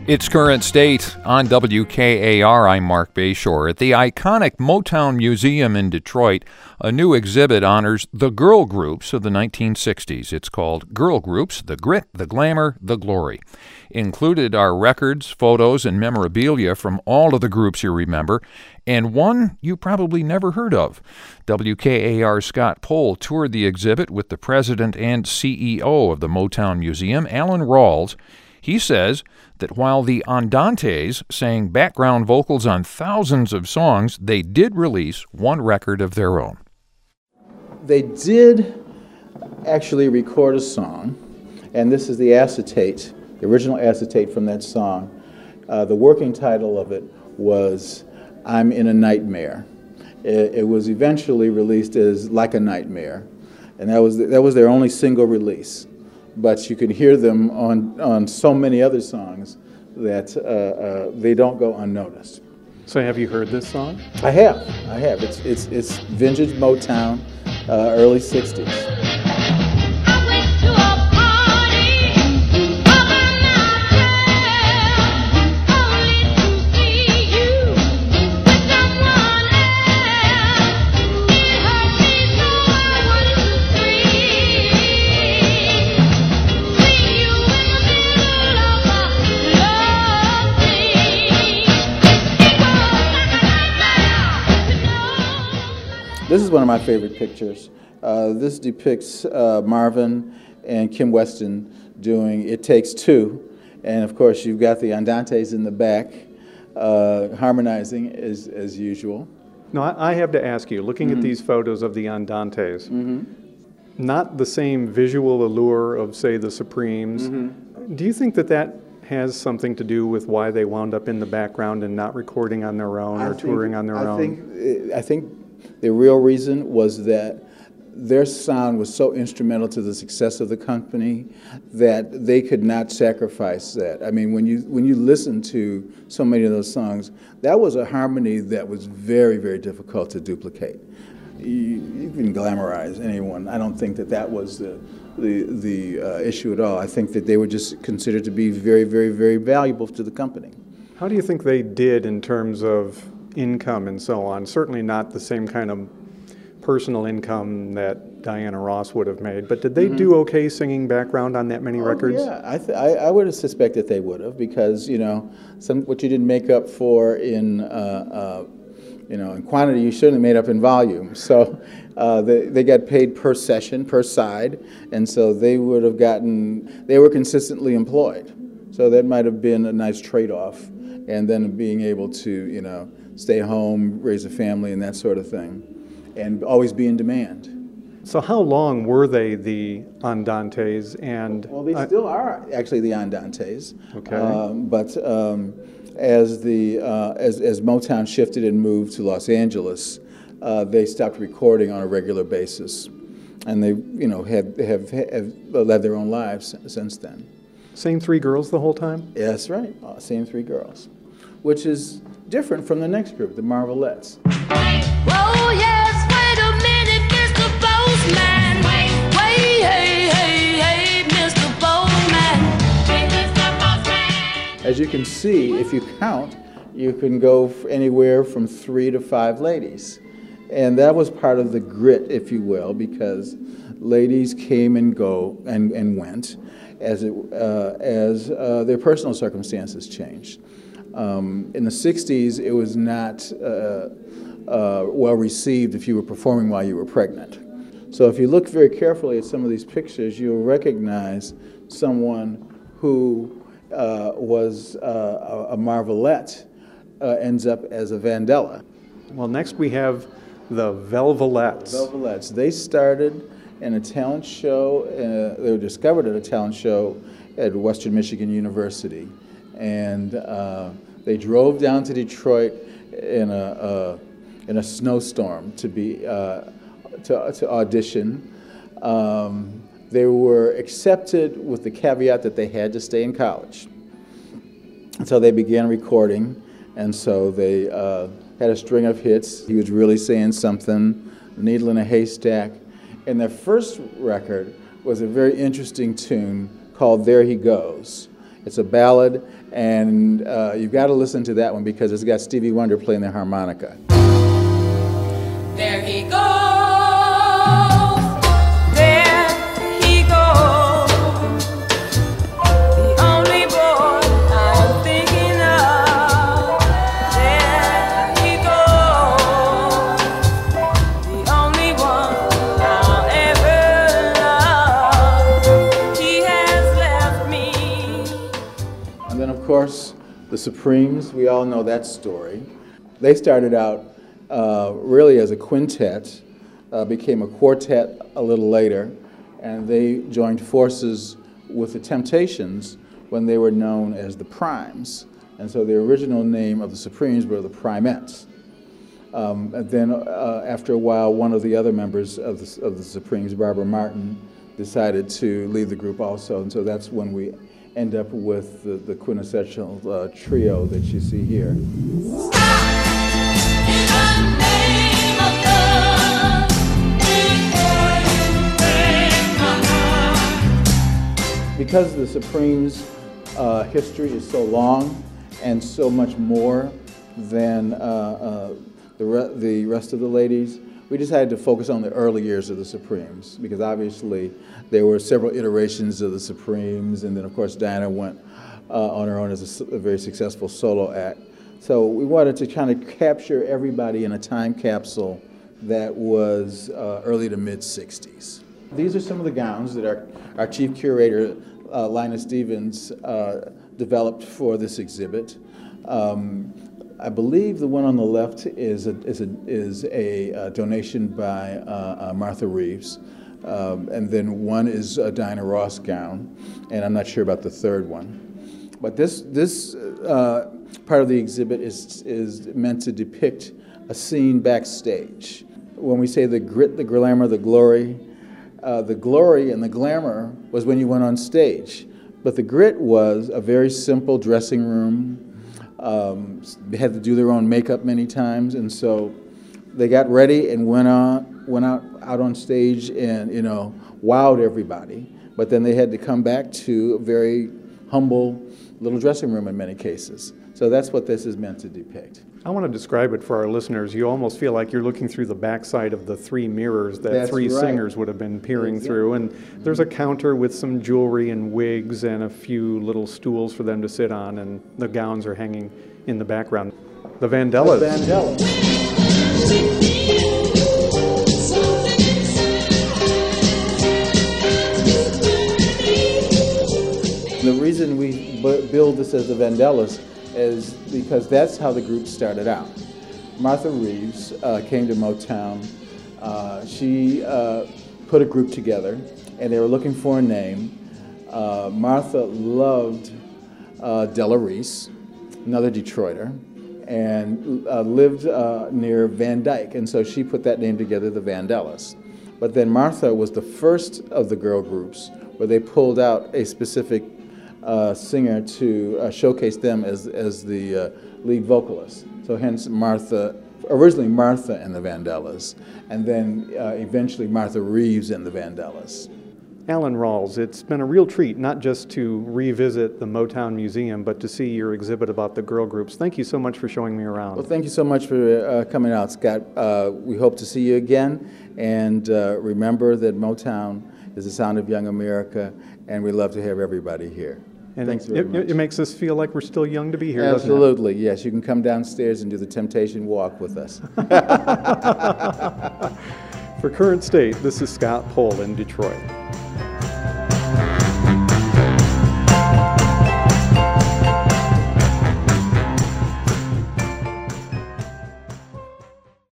Its current state on WKAR, I'm Mark Bayshore. At the iconic Motown Museum in Detroit, a new exhibit honors the girl groups of the 1960s. It's called Girl Groups, The Grit, The Glamour, The Glory. Included are records, photos, and memorabilia from all of the groups you remember, and one you probably never heard of. WKAR's Scott Pohl toured the exhibit with the president and CEO of the Motown Museum, Alan Rawls. He says that while the Andantes sang background vocals on thousands of songs, they did release one record of their own. They did actually record a song, and this is the acetate, the original acetate from that song. The working title of it was I'm in a Nightmare. It was eventually released as Like a Nightmare, and that was their only single release. But you can hear them on so many other songs that they don't go unnoticed. So have you heard this song? I have. It's vintage Motown, early 60s. This is one of my favorite pictures. This depicts Marvin and Kim Weston doing It Takes Two. And of course, you've got the Andantes in the back, harmonizing as usual. No, I have to ask you, looking at these photos of the Andantes, not the same visual allure of, say, the Supremes. Do you think that has something to do with why they wound up in the background and not recording on their own or touring on their own? I think the real reason was that their sound was so instrumental to the success of the company that they could not sacrifice that. I mean, when you listen to so many of those songs, that was a harmony that was very, very difficult to duplicate. You can glamorize anyone. I don't think that was the issue at all. I think that they were just considered to be very, very, very valuable to the company. How do you think they did in terms of income and so on? Certainly not the same kind of personal income that Diana Ross would have made, but did they do okay singing background on that many records? Yeah, I would have suspected they would have, because what you didn't make up for in in quantity, you certainly made up in volume. So they got paid per session, per side, and so they were consistently employed. So that might have been a nice trade-off, and then being able to stay home, raise a family, and that sort of thing, and always be in demand. So how long were they the Andantes? Well, they still are actually the Andantes. Okay. But as Motown shifted and moved to Los Angeles, they stopped recording on a regular basis, and they have led their own lives since then. Same three girls the whole time? Yeah, that's right. Same three girls, which is different from the next group, the Marvelettes. Oh yes, wait a minute, Mr. Postman. Wait, hey, Mr. Postman. As you can see, if you count, you can go anywhere from 3 to 5 ladies. And that was part of the grit, if you will, because ladies came and went as their personal circumstances changed. In the 60s, it was not well received if you were performing while you were pregnant. So if you look very carefully at some of these pictures, you'll recognize someone who was a Marvelette ends up as a Vandella. Well, next we have the Velvelettes. Velvelettes. They started in a talent show. They were discovered at a talent show at Western Michigan University, and they drove down to Detroit in a snowstorm to audition. They were accepted with the caveat that they had to stay in college. So they began recording, and so they had a string of hits. He Was Really Saying Something, Needle in a Haystack, and their first record was a very interesting tune called There He Goes. It's a ballad, and you've got to listen to that one because it's got Stevie Wonder playing the harmonica. There he goes. There he goes. The only boy I'm thinking of. There he goes. The only one I'll ever love. He has left me. And then, of course, the Supremes. We all know that story. They started out really as a quintet, became a quartet a little later, and they joined forces with the Temptations when they were known as the Primes. And so the original name of the Supremes were the Primettes. And then after a while, one of the other members of the Supremes, Barbara Martin, decided to leave the group also, and so that's when we end up with the quintessential trio that you see here. Because the Supremes' history is so long and so much more than the rest of the ladies, we decided to focus on the early years of the Supremes because obviously there were several iterations of the Supremes, and then of course Diana went on her own as a very successful solo act. So we wanted to kind of capture everybody in a time capsule that was early to mid-60s. These are some of the gowns that our chief curator, Linus Stevens, developed for this exhibit. I believe the one on the left is a donation by Martha Reeves, and then one is a Diana Ross gown, and I'm not sure about the third one. But this part of the exhibit is meant to depict a scene backstage. When we say the grit, the glamour, the glory and the glamour was when you went on stage. But the grit was a very simple dressing room. They had to do their own makeup many times, and so they got ready and went out on stage and wowed everybody. But then they had to come back to a very humble little dressing room in many cases. So that's what this is meant to depict. I want to describe it for our listeners. You almost feel like you're looking through the backside of the three mirrors that That's three right. singers would have been peering through. And there's a counter with some jewelry and wigs and a few little stools for them to sit on, and the gowns are hanging in the background. The Vandellas. The Vandellas. The reason we build this as the Vandellas is because that's how the group started out. Martha Reeves came to Motown. She put a group together, and they were looking for a name. Martha loved Della Reese, another Detroiter, and lived near Van Dyke, and so she put that name together, the Vandellas. But then Martha was the first of the girl groups where they pulled out a specific singer to showcase them as the lead vocalist. So hence Martha, originally Martha and the Vandellas, and then eventually Martha Reeves and the Vandellas. Alan Rawls, it's been a real treat not just to revisit the Motown Museum, but to see your exhibit about the girl groups. Thank you so much for showing me around. Well, thank you so much for coming out, Scott. We hope to see you again, and remember that Motown is the sound of young America, and we love to have everybody here. And Thanks very much. It makes us feel like we're still young to be here, Absolutely, yes. You can come downstairs and do the Temptation Walk with us. doesn't it? For Current State, this is Scott Pohl in Detroit.